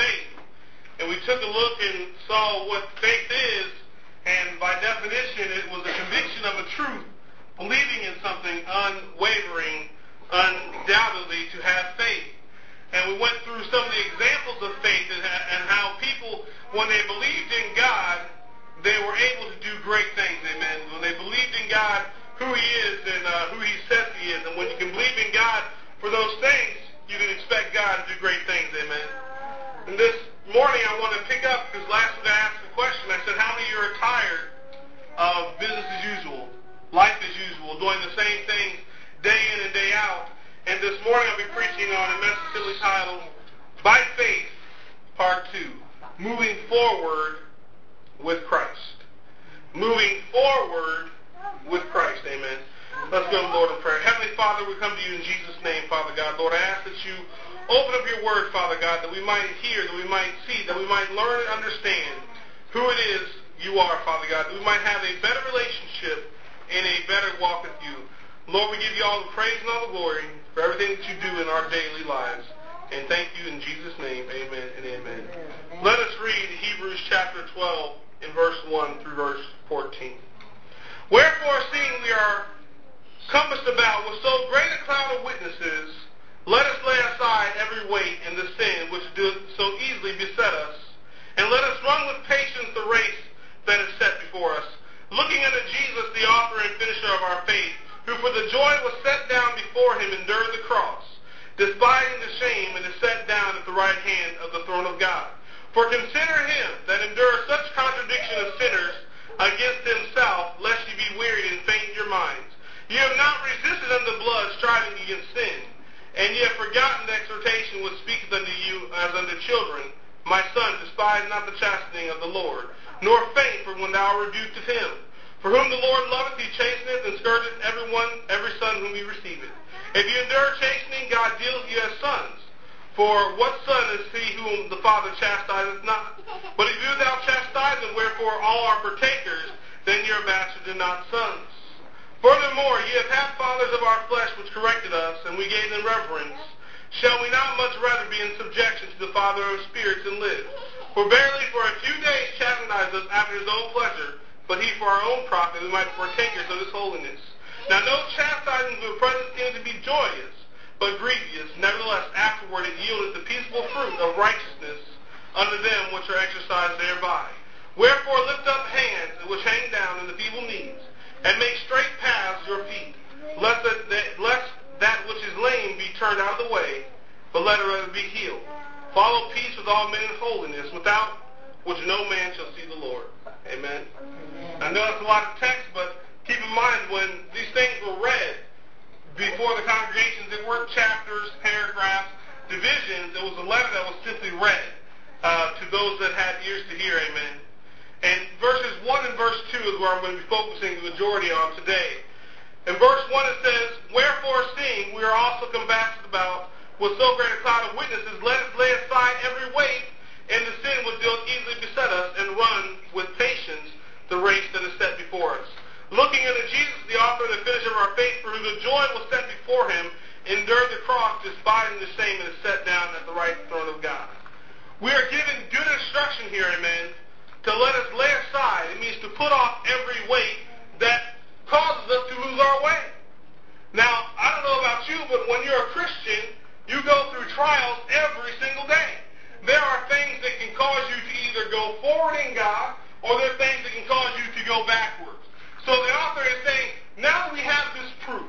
faith. And we took a look and saw what faith is, and by definition, it was a conviction of a truth, believing in something, unwavering, undoubtedly to have faith. And we went through some of the examples of faith and how people, when they believed in God, they were able to do great things, amen. When they believed in God, who He is and who He says He is. And when you can believe in God for those things, you can expect God to do great things, amen. And this morning I want to pick up, because last week I asked the question, I said, how many of you are tired of business as usual, life as usual, doing the same things day in and day out? And this morning I'll be preaching on a message simply titled, By Faith, Part 2, Moving Forward with Christ. Moving forward with Christ, amen. Let's go to the Lord in prayer. Heavenly Father, we come to you in Jesus' name, Father God. Lord, I ask that you open up your word, Father God, that we might hear, that we might see, that we might learn and understand who it is you are, Father God, that we might have a better relationship and a better walk with you. Lord, we give you all the praise and all the glory for everything that you do in our daily lives. And thank you in Jesus' name, amen and amen. Let us read Hebrews chapter 12 in verse 1 through verse 14. Wherefore, seeing we are compassed about with so great a cloud of witnesses, let us lay aside every weight and the sin which doth so easily beset us, and let us run with patience the race that is set before us, looking unto Jesus, the author and finisher of our faith, who for the joy was set down before him endured the cross, despising the shame, and is set down at the right hand of the throne of God. For consider him that endures such contradiction of sinners against himself, lest ye be wearied and faint in your minds. Ye have not resisted unto blood, striving against sin, and ye have forgotten the exhortation which speaketh unto you as unto children. My son, despise not the chastening of the Lord, nor faint for when thou art rebuked of him. For whom the Lord loveth, he chasteneth, and scourgeth every son whom he receiveth. If ye endure chastening, God deals you as sons. For what son is he whom the Father chastiseth not? But if you without chastisement, wherefore all are partakers, then ye are bastards and not sons. Furthermore, ye have had fathers of our flesh which corrected us, and we gave them reverence. Shall we not much rather be in subjection to the Father of spirits and live? For barely for a few days chastised us after his own pleasure, but he for our own profit, we might be partakers of his holiness. Now no chastising of the present seems to be joyous, but grievous. Nevertheless, afterward it yieldeth the peaceable fruit of righteousness unto them which are exercised thereby. Wherefore lift up hands which hang down, and the feeble knees, and make straight paths your feet, lest that which is lame be turned out of the way, but let it rather be healed. Follow peace with all men in holiness, without which no man shall see the Lord. Amen. I know that's a lot of text, but keep in mind when these things were read before the congregations, there weren't chapters, paragraphs, divisions. It was a letter that was simply read to those that had ears to hear. Amen. And verses 1 and verse 2 is where I'm going to be focusing the majority on today. In verse 1 it says, Wherefore seeing we are also compassed about with so great a cloud of witnesses, let us lay aside every weight and the sin which doth easily beset us, and run with patience the race that is set before us. Looking unto Jesus, the author and the finisher of our faith, for who the joy was set before him, endured the cross, despising the shame, and is set down at the right throne of God. We are given good instruction here, amen, to let us lay aside. It means to put off every weight that causes us to lose our way. Now, I don't know about you, but when you're a Christian, you go through trials every single day. There are things that can cause you to either go forward in God, or there are things that can cause you to go backwards. So the author is saying, now that we have this proof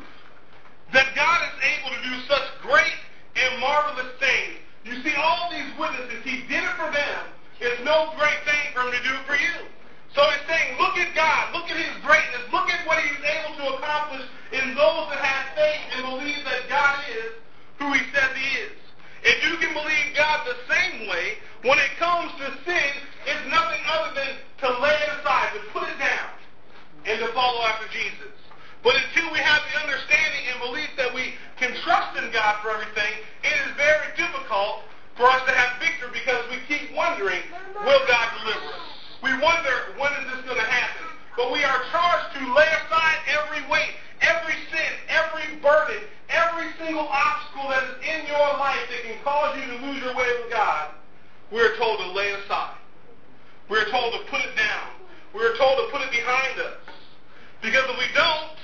that God is able to do such great and marvelous things, you see all these witnesses, he did it for them. It's no great thing for him to do it for you. So he's saying, look at God, look at his greatness, look at what he was able to accomplish in those that have faith and believe that God is who he says he is. If you can believe God the same way, when it comes to sin, it's nothing other than to lay it aside, to put it down, and to follow after Jesus. But until we have the understanding and belief that we can trust in God for everything, it is very difficult for us to have victory, because we keep wondering, will God deliver us? We wonder, when is this going to happen? But we are charged to lay aside every weight, every sin, every burden, every single obstacle that is in your life that can cause you to lose your way with God. we're told to lay aside. We're told to put it down. We're told to put it behind us. Because if we don't,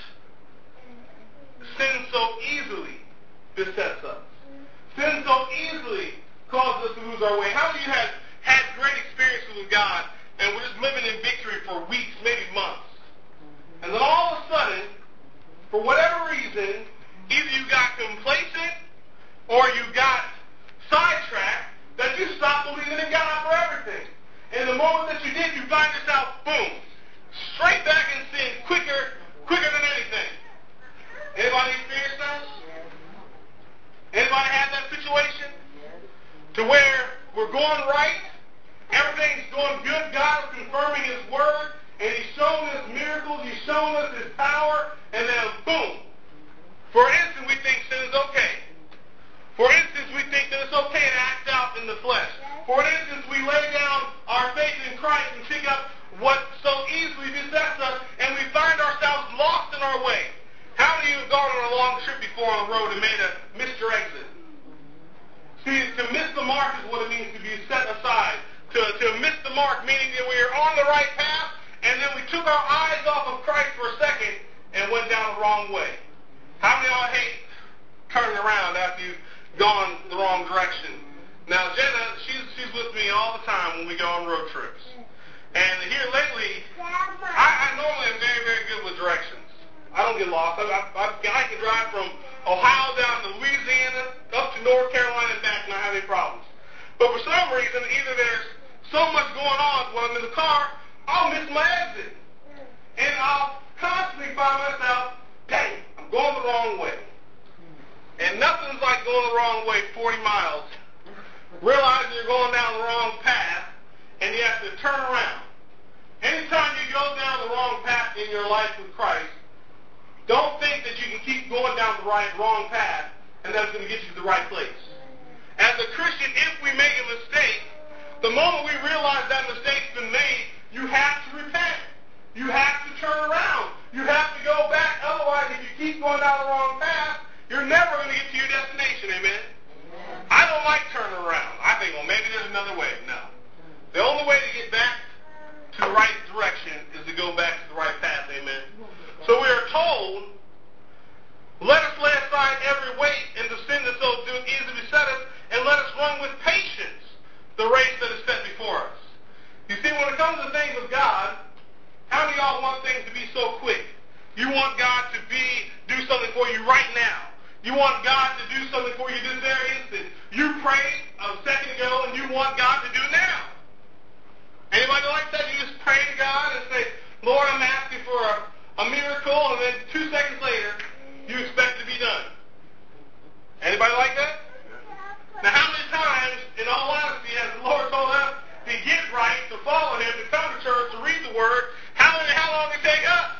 sin so easily besets us. Sin so easily causes us to lose our way. How many of you have had great experiences with God and we're just living in victory for weeks, maybe months? And then all of a sudden, for whatever reason, either you got complacent or you got sidetracked that you stopped believing in God for everything. And the moment that you did, you find yourself, boom, straight back in sin quicker than anything. Anybody experienced that? Anybody had that situation? To where we're going right, everything's going good, God is confirming His Word, and He's showing us miracles, He's showing us His power, and then boom. For instance, we think sin is okay. For instance, we think that it's okay to act out in the flesh. For instance, we lay down our faith in Christ and pick up what so easily besets us, and we find ourselves lost in our way. How many of you have gone on a long trip before on the road and missed your exit? See, to miss the mark is what it means to be set aside. To miss the mark, meaning that we are on the right path, and then we took our eyes off of Christ for a second and went down the wrong way. How many of y'all hate turning around after you've gone the wrong direction? Now, Jenna, she's with me all the time when we go on road trips. And here lately, I normally am very, very good with directions. I don't get lost. I can drive from Ohio down to Louisiana, up to North Carolina and back, and not have any problems. But for some reason, either there's so much going on when I'm in the car, I'll miss my exit. And I'll constantly find myself, dang, I'm going the wrong way. And nothing's like going the wrong way 40 miles. Realizing you're going down the wrong path, and you have to turn around. Anytime you go down the wrong path in your life with Christ, don't think that you can keep going down the wrong path, and that's going to get you to the right place. As a Christian, if we make a mistake, the moment we realize that mistake's been made, you have to repent. You have to turn around. You have to go back. Otherwise, if you keep going down the wrong path, you're never going to get to your destination. Amen? I don't like turning around. I think, well, maybe there's another way. No. The only way to get back to the right direction is to go back to the right path. Amen? So we are told, let us lay aside every weight and the sin that so easily beset us, and let us run with patience the race that is set before us. You see, when it comes to things of God, how many of y'all want things to be so quick? You want God to do something for you right now. You want God to do something for you this very instant. You prayed a second ago, and you want God to do it now. Anybody like that? You just pray to God and say, Lord, I'm asking for a miracle, and then 2 seconds later, you expect to be done. Anybody like that? Now, how many times, in all honesty, has the Lord told us to get right, to follow Him, to come to church, to read the Word? How long did it take us?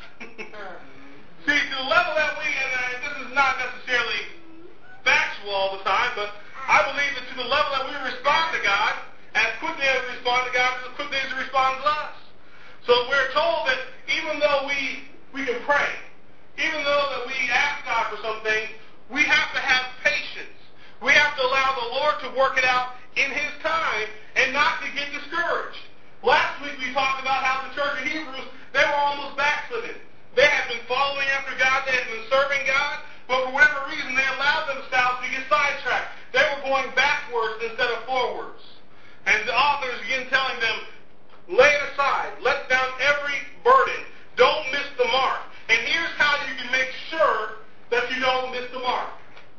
See, to the level that we, and this is not necessarily factual all the time, but I believe that to the level that we respond to God, as quickly as we respond to God, as quickly as He responds to us. So we're told that even though we can pray, even though that we ask God for some things, we have to have patience. We have to allow the Lord to work it out in His time and not to get discouraged. Last week we talked about how the church of Hebrews, they were almost backslidden. They had been following after God, they had been serving God, but for whatever reason they allowed themselves to get sidetracked. They were going backwards instead of forwards. And the author is again telling them, lay it aside, let down every burden, don't miss the mark. And here's how you can make sure that you don't miss the mark.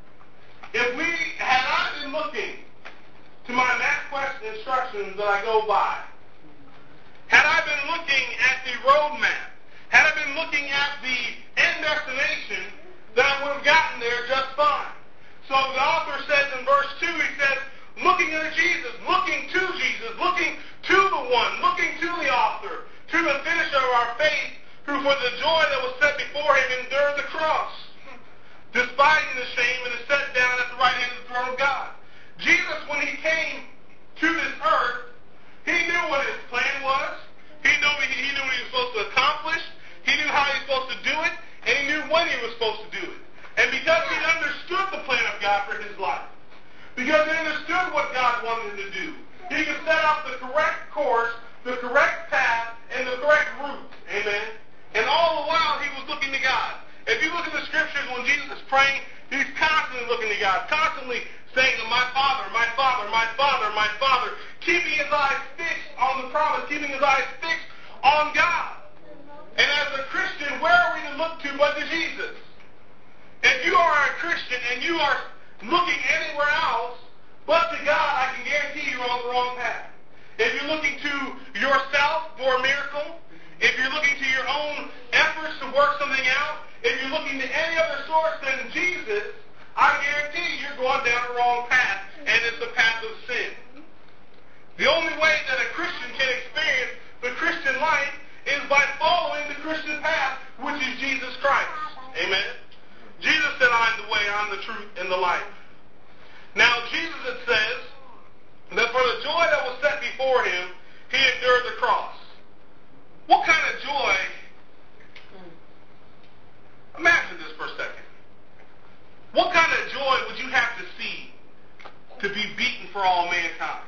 Had I been looking to my MapQuest instructions that I go by, had I been looking at the road map, had I been looking at the end destination, then I would have gotten there just fine. So the author says in verse 2, he says, looking at Jesus, looking to Jesus, looking to the one, looking to the author, to the finisher of our faith, who for the joy that was set before him endured the cross, despising the shame, and is set down at the right hand of the throne of God. Jesus, when he came to this earth, he knew what his plan was. He knew what he was supposed to accomplish. He knew how he was supposed to do it, and he knew when he was supposed to do it. And because he understood the plan of God for his life, because he understood what God wanted him to do, He can set out the correct course, the correct path, and the correct route. Amen. And all the while, he was looking to God. If you look at the scriptures, when Jesus is praying, he's constantly looking to God, constantly saying, my Father, my Father, my Father, my Father, keeping his eyes fixed on the promise, keeping his eyes fixed on God. And as a Christian, where are we to look to but to Jesus? If you are a Christian and you are looking anywhere else but to God, I can guarantee you're on the wrong path. If you're looking to yourself for a miracle, if you're looking to your own efforts to work something out, if you're looking to any other source than Jesus, I guarantee you're going down the wrong path, and it's the path of sin. The only way that a Christian can experience the Christian life is by following the Christian path, which is Jesus Christ. Amen. Jesus said, I am the way, I am the truth, and the life. Now, Jesus, it says, that for the joy that was set before him, he endured the cross. What kind of joy? Imagine this for a second. What kind of joy would you have to see to be beaten for all mankind?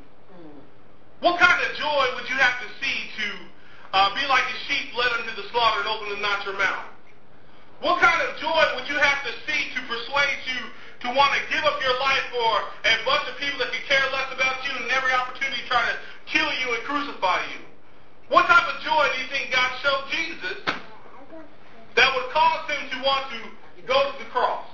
What kind of joy would you have to see to be like a sheep led unto the slaughter and open and not your mouth? What kind of joy would you have to see to persuade you to want to give up your life for a bunch of people that could care less about you and every opportunity try to kill you and crucify you? What type of joy do you think God showed Jesus that would cause him to want to go to the cross?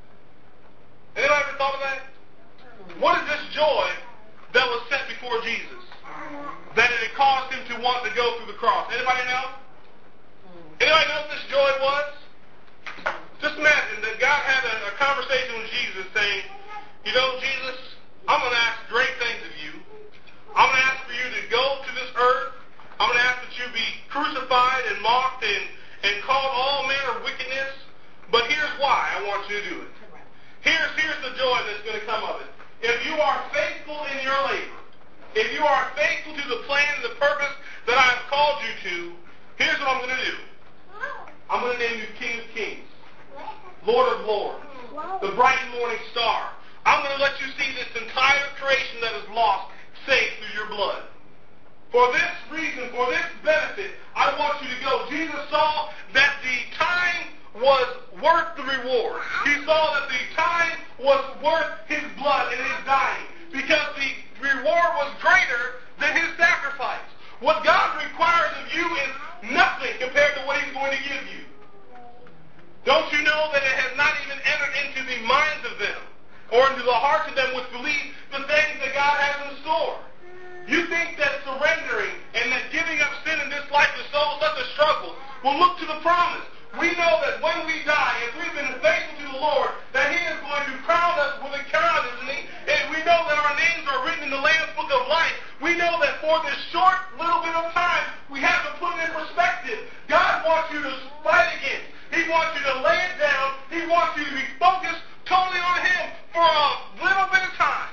Anybody ever thought of that? What is this joy that was set before Jesus that it had caused him to want to go through the cross? Anybody know? Anybody know what this joy was? Just imagine that God had a conversation with Jesus saying, you know, Jesus, I'm going to ask great things of you. I'm going to ask for you to go to this earth. I'm going to ask that you be crucified and mocked and called all manner of wickedness. But here's why I want you to do it. Here's the joy that's going to come of it. If you are faithful in your labor, if you are faithful to the plan and the purpose that I have called you to, here's what I'm going to do. I'm going to name you King of Kings, Lord of Lords, the bright and morning star. I'm going to let you see this entire creation that is lost saved through your blood. For this reason, for this benefit, I want you to go. Jesus saw that the time was worth the reward. He saw that the time was worth his blood and his dying, because the reward was greater than his sacrifice. What God requires of you is nothing compared to what he's going to give you. Don't you know that it has not even entered into the minds of them or into the hearts of them which believe the things that God has in store? You think that surrendering and that giving up sin in this life is such a struggle. Well, look to the promise. We know that when we die, if we've been faithful to the Lord, that he is going to crown us with a crown, isn't he? And we know that our names are written in the Lamb's Book of Life. We know that for this short little bit of time, we have to put it in perspective. God wants you to fight against. He wants you to lay it down. He wants you to be focused totally on him for a little bit of time.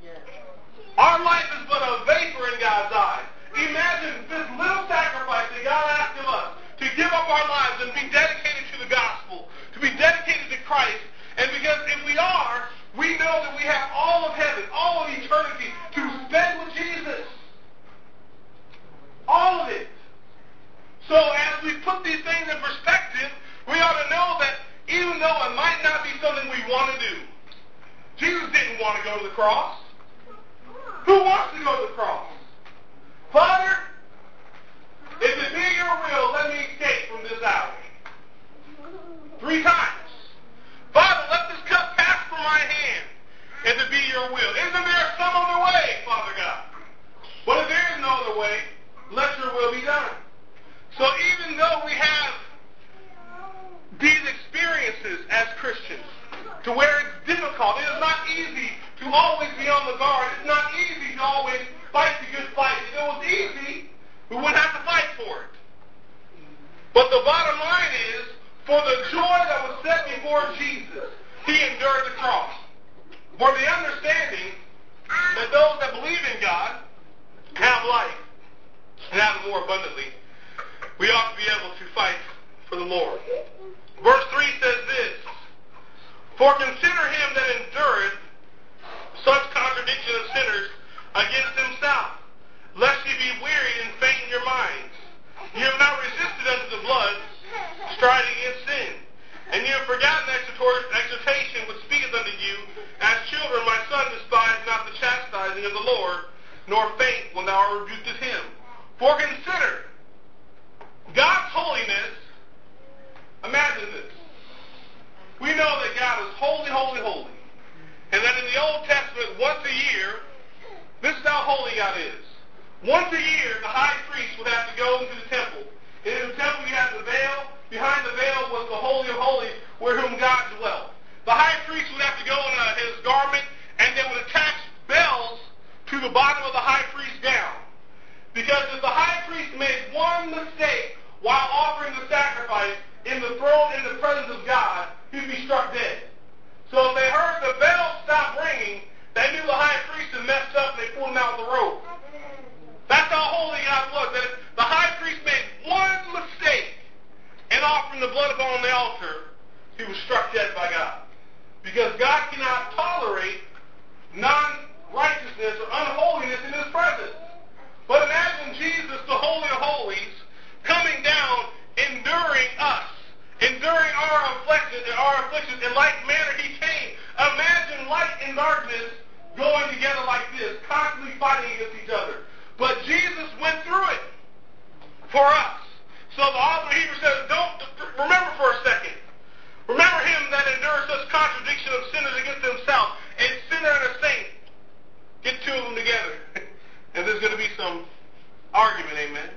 Our life is but a vapor in God's eyes. Imagine this little sacrifice that God asked of us, to give up our lives and be dedicated to the gospel, to be dedicated to Christ. And because if we are, we know that we have all of heaven, all of eternity to spend with Jesus. All of it. So as we put these things in perspective, we ought to know that even though it might not be something we want to do, Jesus didn't want to go to the cross. Who wants to go to the cross? Father, if it be your will, let me escape from this hour. 3 times. Father, let this cup pass from my hand, if it be your will. Isn't there some other way, Father God? But if there is no other way, let your will be done. So even though we have these experiences as Christians, to where it's difficult, it is not easy to always be on the guard. It's not easy to always fight the good fight. If it was easy, we wouldn't have to fight for it. But the bottom line is, for the joy that was set before Jesus, he endured the cross. For the understanding that those that believe in God have life and have it more abundantly, we ought to be able to fight for the Lord. Verse 3 says this, for consider him that endureth such contradiction of sinners against himself, lest ye be wearied and faint in your minds. You have not resisted unto the blood, striving against sin. And you have forgotten exhortation which speaketh unto you, as children, my son, despise not the chastising of the Lord, nor faint when thou art rebuked of him. For consider, God's holiness, imagine this. We know that God is holy, holy, holy. And that in the Old Testament, once a year, this is how holy God is. Once a year, the high priest would have to go into the temple. And in the temple, you had the veil. Behind the veil was the Holy of Holies, where whom God dwelt. The high priest would have to go in his garment, and they would attach bells to the bottom of the high priest down. Because if the high priest made one mistake while offering the sacrifice in the throne in the presence of God, he'd be struck dead. So if they heard the bell stop ringing, they knew the high priest had messed up, and they pulled him out of the robe. That's how holy God was. That if the high priest made one mistake in offering the blood upon the altar, he was struck dead by God. Because God cannot tolerate non-righteousness or unholiness in his presence. But imagine Jesus, the Holy of Holies, coming down, enduring us, enduring our afflictions in like manner he came. Imagine light and darkness going together like this, constantly fighting against each other. But Jesus went through it for us. So the author of Hebrews says, remember for a second. Remember him that endured such contradiction of sinners against himself, a sinner and a saint. Get two of them together. And there's going to be some argument, amen.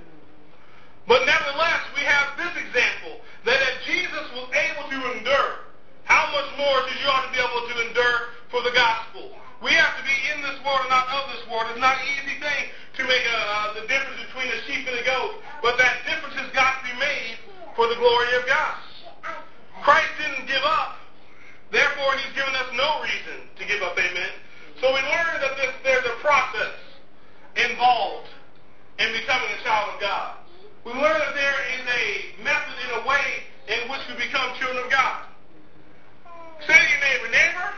But nevertheless, we have this example, that if Jesus was able to endure, how much more should you ought to be able to endure for the gospel? We have to be in this world and not of this world. It's not an easy thing to make the difference between a sheep and a goat, but that difference has got to be made for the glory of God. Christ didn't give up. Therefore, he's given us no reason to give up, amen. So we learn that there's a process involved in becoming a child of God. We learn that there is a method and a way in which we become children of God. Say to your neighbor,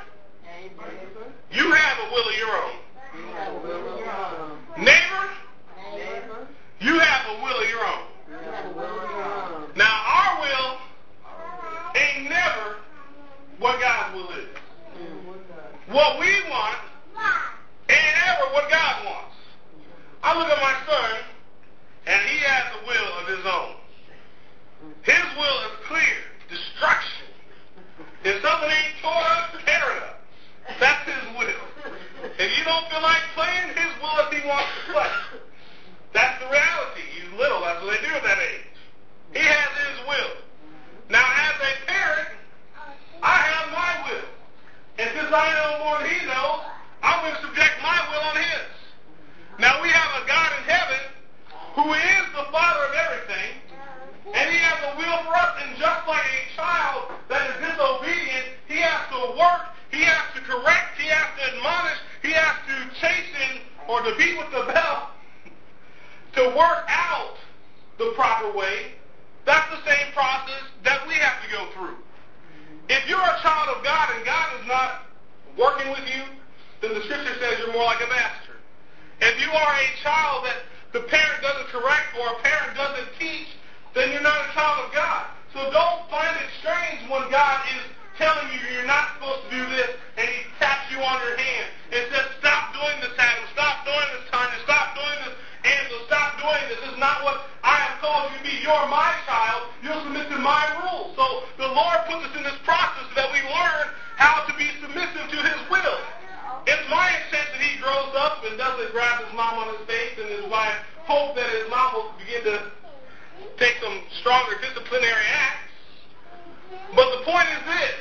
you have a will of your own. Neighbor, you have a will of your own. Now, our will ain't never what God's will is. What we want ain't ever what God wants. I look at my son, and he has a will of his own. His will is clear. Destruction. If something ain't tore up, tear it up. That's his will. If you don't feel like playing, his will is he wants to play. That's the reality. He's little. That's what they do at that age. He has his will. Now, as a parent, I have my will. And since I know more than he knows, I'm going to subject my will on his. Now, we have a God in heaven who is the Father of everything, and he has a will for us. And just like a child that is disobedient, he has to work, he has to correct, he has to admonish, he has to chasten or to beat with the belt to work out the proper way. That's the same process that we have to go through. If you're a child of God and God is not working with you, then the scripture says you're more like a master. If you are a child that the parent doesn't correct or a parent doesn't teach, then you're not a child of God. So don't find it strange when God is telling you you're not supposed to do this, and he taps you on your hand and says, stop doing this, Adam, stop doing this, Tanya, stop doing this, Angela, stop doing this. This is not what I have called you to be. You're my child. You'll submit to my rules. So the Lord puts us in this process so that we learn how to be submissive to his will. It's my intent that he grows up and doesn't grab his mom on his face, and it's my hope that his mom will begin to take some stronger disciplinary acts. But the point is this.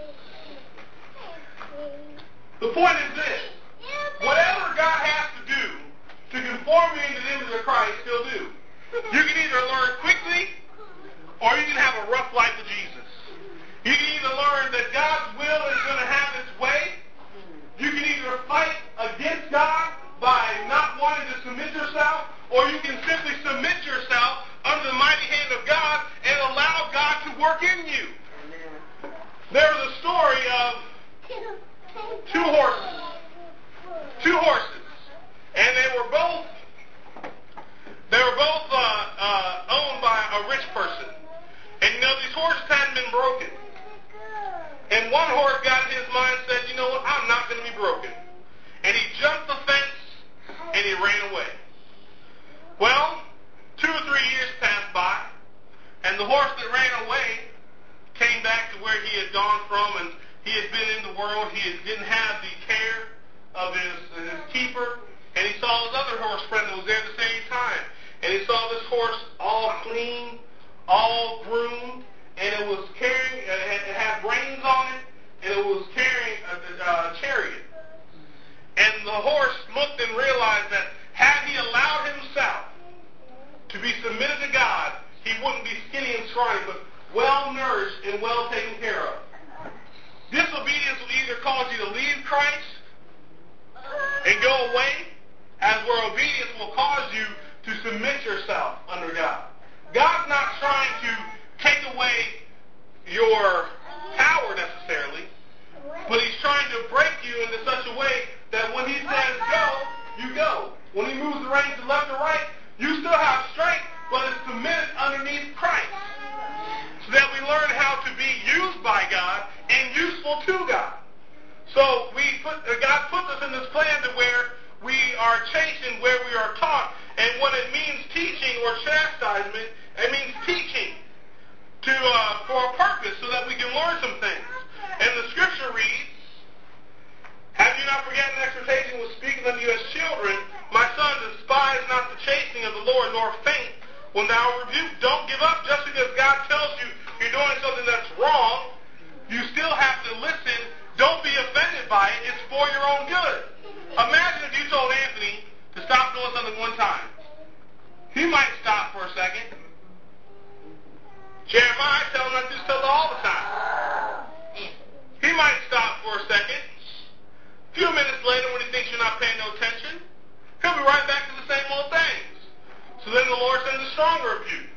The point is this. Whatever God has to do to conform you into the image of Christ, he'll do. You can either learn quickly, or you can have a rough life with Jesus. You can either learn that God's will is going to have its way. You can either fight against God by not wanting to submit yourself, or you can simply submit yourself under the mighty hand of God and allow God to work in you. There was a story of two horses. And they were both owned by a rich person. And these horses hadn't been broken. And one horse got in his mind and said, you know what, I'm not going to be broken. And he jumped the fence and he ran away. Well, 2 or 3 years passed by, and the horse that ran away came back to where he had gone from, and he had been in the world. He didn't have the care of his keeper, and he saw his other horse friend that was there at the same time. And he saw this horse all clean, all groomed, and it was carrying, it had reins on it, and it was carrying a chariot. And the horse looked and realized that had he allowed himself to be submitted to God, he wouldn't be skinny and scrawny, but well-nourished and well taken care of. Disobedience will either cause you to leave Christ and go away, as where obedience will cause you to submit yourself under God. God's not trying to take away your power necessarily, but he's trying to break you into such a way that when he says go, you go. When he moves the reins to left or right, you still have strength, but it's submitted underneath Christ. So that we learn how to be used by God and useful to God. So God puts us in this plan to where we are chastened, where we are taught, and when it means teaching or chastisement, it means teaching for a purpose so that we can learn some things. And the scripture reads, have you not forgotten exhortation was speaking unto you as children? My son, despise not the chastening of the Lord, nor faint when thou art rebuked. Don't give up just because God tells you you're doing something that's wrong. You still have to listen. Don't be offended by it. It's for your own good. Imagine if you told Anthony to stop doing something one time. He might stop for a second. Jeremiah tells him not to do stuff all the time. He might stop for a second. A few minutes later, when he thinks you're not paying no attention, he'll be right back to the same old things. So then the Lord sends a stronger rebuke.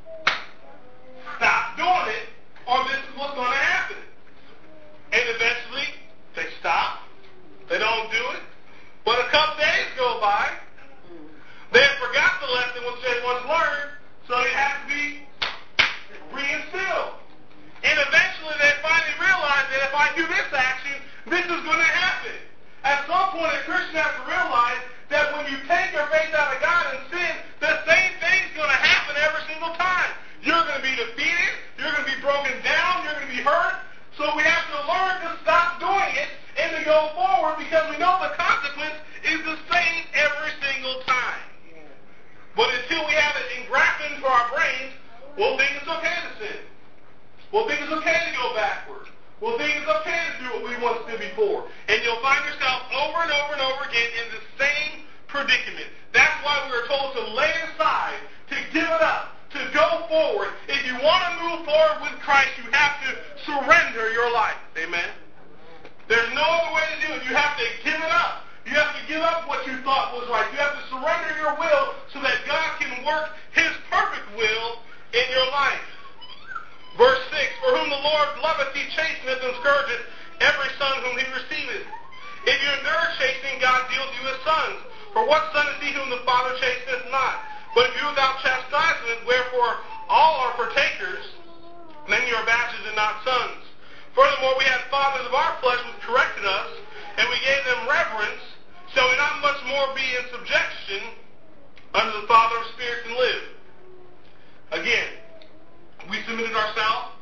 Stop doing it, or this is what's going to happen. And eventually, they stop. They don't do it. But a couple days go by. They forgot the lesson which they once learned, so it has to be reinstilled. And eventually, they finally realize that if I do this action, this is going to happen. At some point, a Christian has to realize that when you take your faith out of God and sin, the same thing's going to happen every single time. You're going to be defeated. You're going to be broken down. You're going to be hurt. So we have to learn to stop doing it and to go forward because we know the consequence is the same every single time. But until we have it engrafted into our brains, we'll think it's okay to sin. We'll think it's okay to go backward. We'll think it's okay to do what we once did before. And you'll find yourself over and over and over again in the same predicament. That's why we were told to lay it aside, to give it up, to go forward. If you want to move forward with Christ, you have to surrender your life. Amen? There's no other way to do it. You have to give it up. You have to give up what you thought was right. You have to surrender your will so that God can work his perfect will in your life. Verse 6, for whom the Lord loveth, he chasteneth and scourgeth every son whom he receiveth. If you endure chastening, God deals you as sons. For what son is he whom the Father chasteneth not? But if you without chastisement, wherefore all are partakers, then you are bastards and not sons. Furthermore, we had fathers of our flesh which corrected us, and we gave them reverence. Shall we not much more be in subjection unto the Father of spirits and live? Again, we submitted ourselves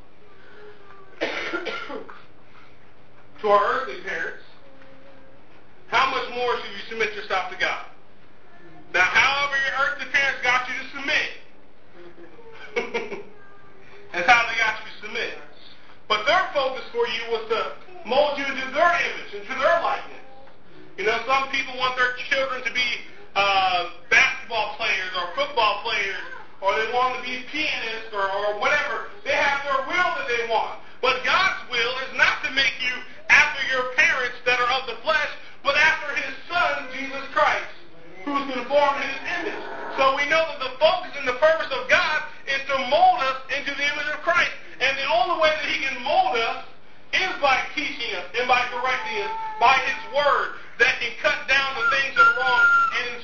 to our earthly parents. How much more should you submit yourself to God? Now, however your earthly parents got you to submit, that's how they got you to submit. But their focus for you was to mold you into their image, into their likeness. You know, some people want their children to be basketball players or football players, or they want to be pianists or whatever. They have their will that they want. But God's will is not to make you after your parents that are of the flesh, but after his Son, Jesus Christ, who's conformed in his image. So we know that the focus and the purpose of God is to mold us into the image of Christ. And the only way that he can mold us is by teaching us and by correcting us, by his word that can cut down the things that are wrong and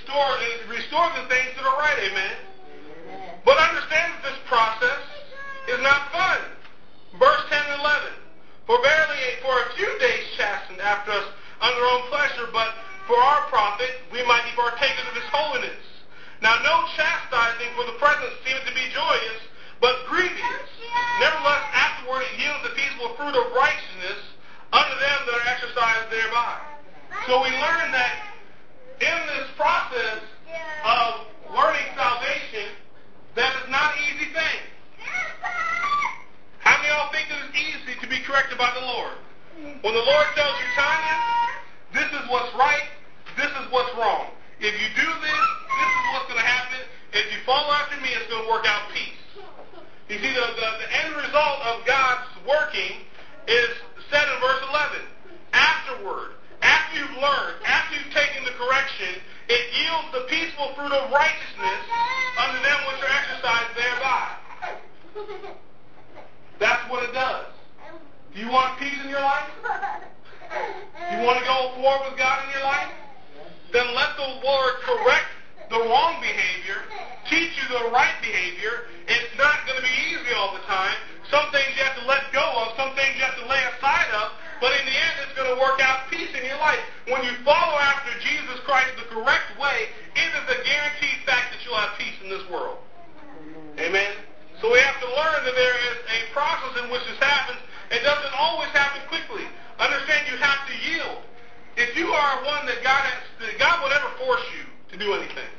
restore the things that are right. Amen. But understand that this process is not fun. Verse 10 and 11. For verily for a few days chastened after us under our own pleasure, but for our profit we might be partakers of his holiness. Now no chastising for the present seemeth to be joyous, but grievous. Nevertheless afterward it yields the peaceable fruit of righteousness unto them that are exercised thereby. So we learn that in this process of learning salvation, that is not an easy thing. How many of y'all think that it's easy to be corrected by the Lord? When the Lord tells you, Tanya, this is what's right, this is what's wrong. If you do this, this is what's going to happen. If you follow after me, it's going to work out peace. You see, the end result of God's working is said in verse 11. Afterward, after you've learned, after you've taken the correction, it yields the peaceful fruit of righteousness unto them which are exercised thereby. That's what it does. Do you want peace in your life? Do you want to go forward with God in your life? Then let the Lord correct the wrong behavior, teach you the right behavior. It's not going to be easy all the time. Some things you have to let go of, some things you have to lay aside of, but in the end it's going to work out peace in your life. When you follow after Jesus Christ the correct way, it is a guaranteed fact that you'll have peace in this world. Amen? So we have to learn that there is a process in which this happens. It doesn't always happen quickly. Understand you have to yield. If you are one that God will never force you to do anything.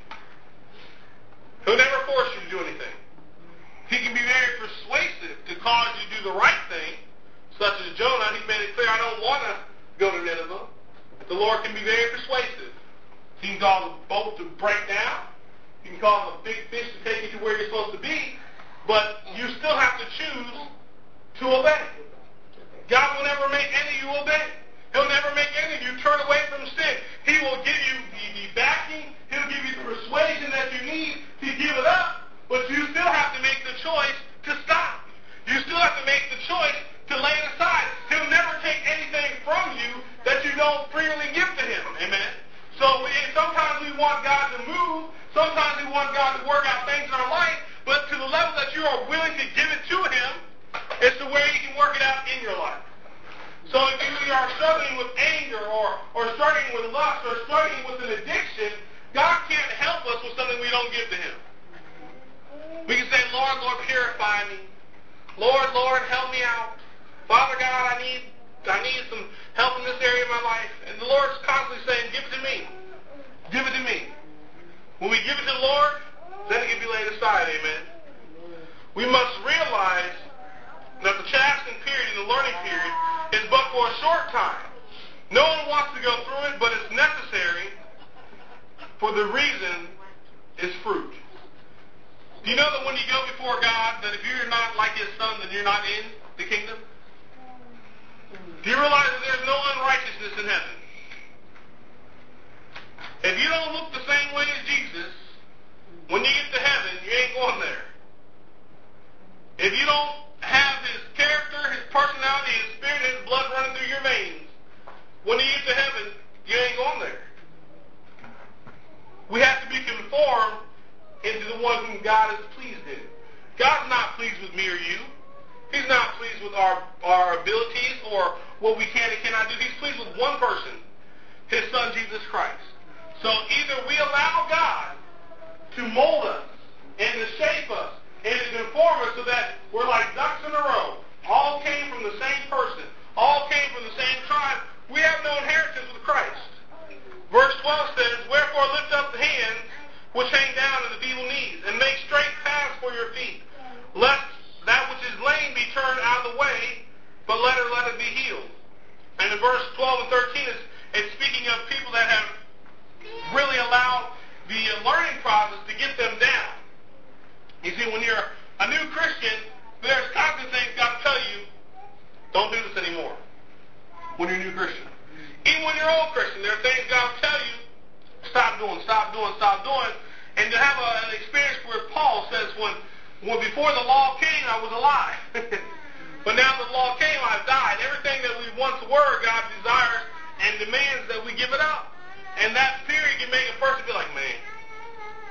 He'll never force you to do anything. He can be very persuasive to cause you to do the right thing, such as Jonah. He made it clear, I don't want to go to Nineveh. The Lord can be very persuasive. He can cause a boat to break down. He can cause a big fish to take you to where you're supposed to be. But you still have to choose to obey. God will never make any of you obey. He'll never make any of you turn away from sin. He will give you the backing. He'll give you the persuasion that you need to give it up. But you still have to make the choice to stop. You still have to make the choice to lay it aside. He'll never take anything from you that you don't freely give to him. Amen. So sometimes we want God to move. Sometimes we want God to work out things in our life. But to the level that you are willing to give it to him is to where he can work it out in your life. So if you are struggling with anger or struggling with lust or struggling with an addiction, God can't help us with something we don't give to him. We can say, Lord, purify me. Lord, help me out. Father God, I need some help in this area of my life. And the Lord's constantly saying, give it to me. Give it to me. When we give it to the Lord, then it can be laid aside, amen. We must realize that the chastening period and the learning period is but for a short time. No one wants to go through it, but it's necessary for the reason is fruit. Do you know that when you go before God, that if you're not like his son, then you're not in the kingdom? Do you realize that there's no unrighteousness in heaven? If you don't look the same way as Jesus, when you get to heaven, you ain't going there. If you don't have his character, his personality, his spirit, his blood running through your veins, when you get to heaven, you ain't going there. We have to be conformed into the one whom God is pleased in. God's not pleased with me or you. He's not pleased with our abilities or what we can and cannot do. He's pleased with one person, his son, Jesus Christ. So either we allow God to mold us and to shape us and to conform us so that we're like ducks in a row. All came from the same person. All came from the same tribe. We have no inheritance with Christ. Verse 12 says, wherefore lift up the hands which hang down to the feeble knees, and make straight paths for your feet, lest that which is lame be turned out of the way, but let it be healed. And in verse 12 and 13, it's speaking of people that have really allowed the learning process to get them down. You see, when you're a new Christian, there's constant things God will tell you, don't do this anymore. When you're a new Christian. Even when you're an old Christian, there are things God will tell you, stop doing. And to have an experience where Paul says, when before the law came, I was alive. But now the law came, I've died. Everything that we once were, God desires and demands that we give it up. And that period can make a person be like, man,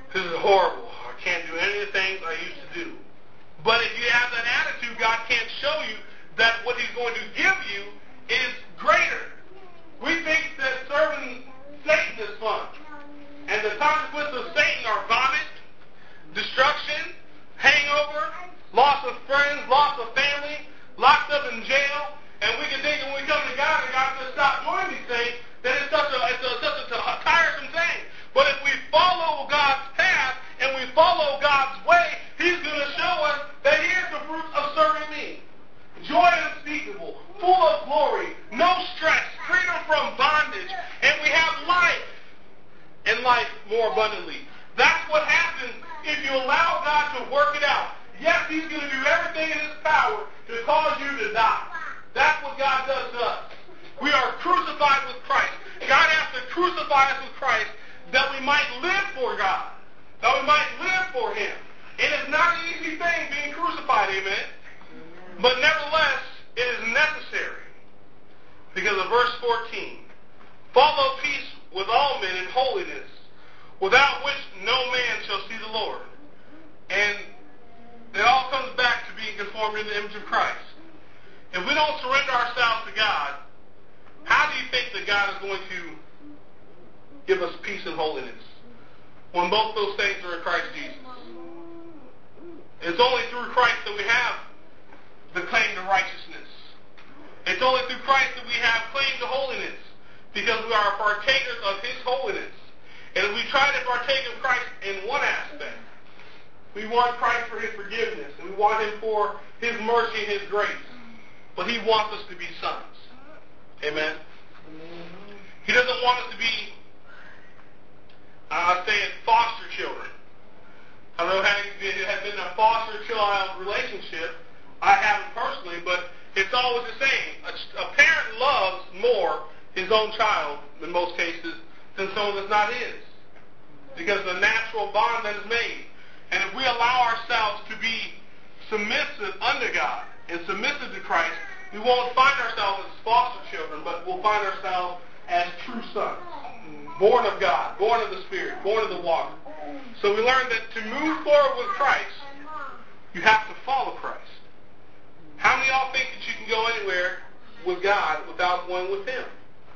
This is horrible. I can't do any of the things I used to do. But if you have that attitude, God can't show you that what he's going to give you is greater. We think that serving Satan is fun. And the consequences of Satan are vomit, destruction, hangover, loss of friends, loss of family, locked up in jail. And we can think when we come to God and God says stop doing these things, that it's such a tiresome thing. But if we follow God's path and we follow God's way, he's going to show us that here's the fruits of serving me. Joy unspeakable, full of glory, no stress, freedom from bondage, and we have life, and life more abundantly. That's what happens if you allow God to work it out. Yes, he's going to do everything in his power to cause you to die. That's what God does to us. We are crucified with Christ. God has to crucify us with Christ that we might live for God, that we might live for him. And it's not an easy thing being crucified, amen? But nevertheless, it is necessary. Because of verse 14, follow peace with all men in holiness, without which no man shall see the Lord. And it all comes back to being conformed in the image of Christ. If we don't surrender ourselves to God, how do you think that God is going to give us peace and holiness when both those things are in Christ Jesus? It's only through Christ that we have the claim to righteousness. It's only through Christ that we have claim to holiness, because we are partakers of his holiness. And if we try to partake of Christ in one aspect, we want Christ for his forgiveness, and we want him for his mercy and his grace. But he wants us to be sons. Amen? He doesn't want us to be, foster children. I don't know how you have been in a foster child relationship. I haven't personally, but it's always the same. A parent loves more his own child, in most cases, than someone that's not his, because of the natural bond that is made. And if we allow ourselves to be submissive under God and submissive to Christ, we won't find ourselves as foster children, but we'll find ourselves as true sons, born of God, born of the Spirit, born of the water. So we learn that to move forward with Christ, you have to follow Christ. How many of y'all think that you can go anywhere with God without going with him?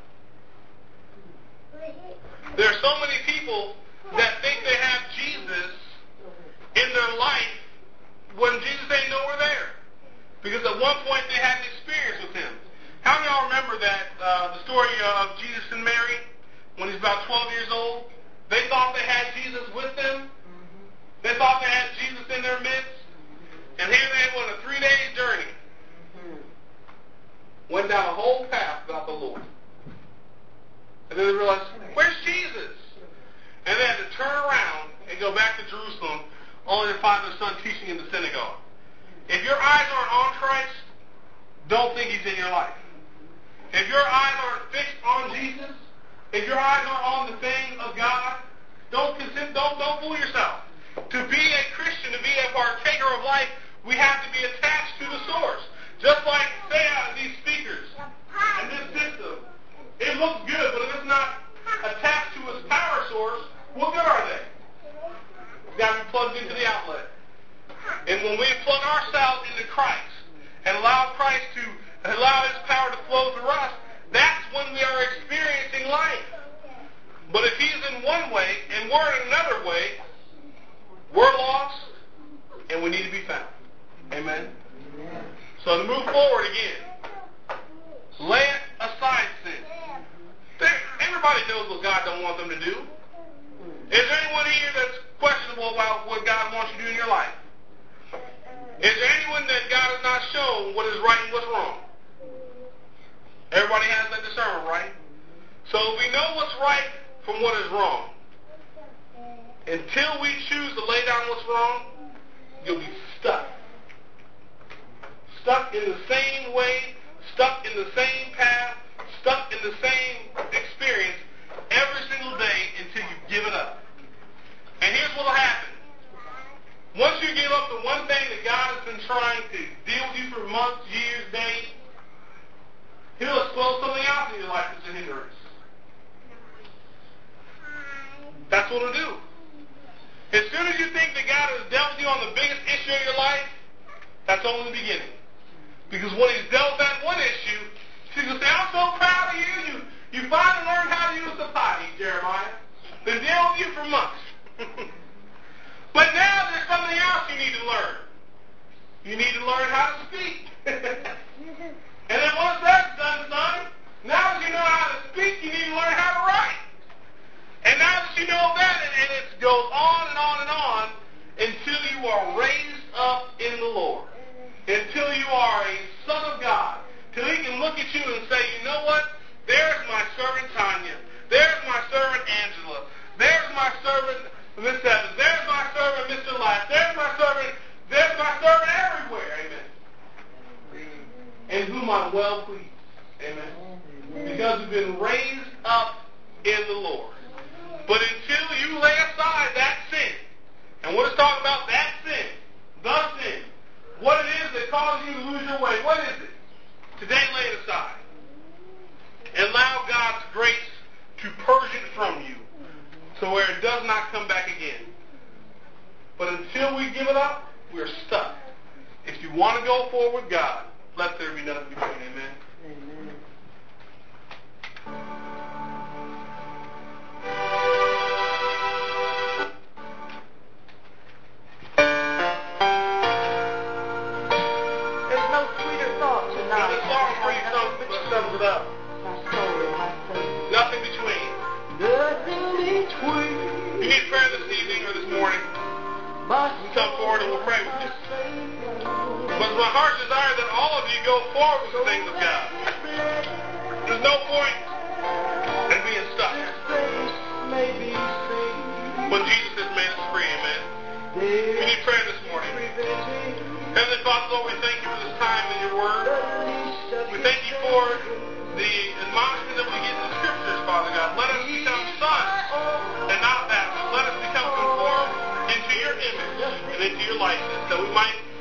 There are so many people that think they have Jesus in their life when Jesus ain't nowhere there. Because at one point they had an experience with him. How many of y'all remember that, the story of Jesus and Mary, when he's about 12 years old? They thought they had Jesus with them. They thought they had Jesus in their midst. And here they went a 3-day journey. Went down a whole path without the Lord. And then they realized, where's Jesus? And they had to turn around and go back to Jerusalem, only to find their son teaching in the synagogue. If your eyes aren't on Christ, don't think he's in your life. If your eyes aren't fixed on Jesus, if your eyes aren't on the things of God, don't fool yourself. To be a Christian, to be a partaker of life, we have to be attached to the source. Just like, say, these speakers and this system. It looks good, but if it's not attached to its power source, what good are they? It's got to be plugged into the outlet. And when we plug ourselves into Christ and allow his power to flow through us, that's when we are experiencing life. But if he's in one way and we're in another way, we're lost and we need to be found. Amen? So to move forward again, lay aside sin. Everybody knows what God don't want them to do. Is there anyone here that's questionable about what God wants you to do in your life? Is there anyone that God has not shown what is right and what's wrong? Everybody has that discernment, right? So we know what's right from what is wrong. Until we choose to lay down what's wrong, you'll be stuck. Stuck in the same way, stuck in the same path, stuck in the same experience every single day until you give it up. And here's what will happen. Once you give up the one thing that God has been trying to deal with you for months, years, days, he'll expose something else in your life that's a hindrance. That's what he'll do. As soon as you think that God has dealt with you on the biggest issue of your life, that's only the beginning. Because when he's dealt with that one issue, she's going to say, I'm so proud of you. You finally learned how to use the potty, Jeremiah. Been dealing with you for months. But now there's something else you need to learn. You need to learn how to speak. And then once that's done, son, now that you know how to speak, you need to learn how to write. And now that you know that, and it goes on and on and on until you are raised up in the Lord. Until you are a son of God. Till he can look at you and say, you know what? There's my servant Tanya. There's my servant Angela. There's my servant Miss Evans. There's my servant Mr. Life. There's my servant everywhere. Amen. In whom I'm well pleased. Amen. Because we've been raised up in the Lord. But until you lay aside that sin, and we're just talking about that sin, the sin, what it is that causes you to lose your way, what is it? Today lay it aside. And allow God's grace to purge it from you so where it does not come back again. But until we give it up, we're stuck. If you want to go forward with God, let there be nothing between. Amen. Amen. There's no sweeter thought tonight. There's a song for you that sums it up. My soul and my faith. Nothing between. Nothing between. If you need prayer this evening or this morning, we come forward and we'll pray with you. But it's my heart's desire that all of you go forward with the things of God. There's no point in being stuck when Jesus has made us free. Amen. If you need prayer this morning, Heavenly Father, Lord, we thank you for this time in your word. We thank you for the admonishment that we get in the scriptures, Father God. Let us become sons and not bastards. Let us become conformed into your image and into your likeness, that we might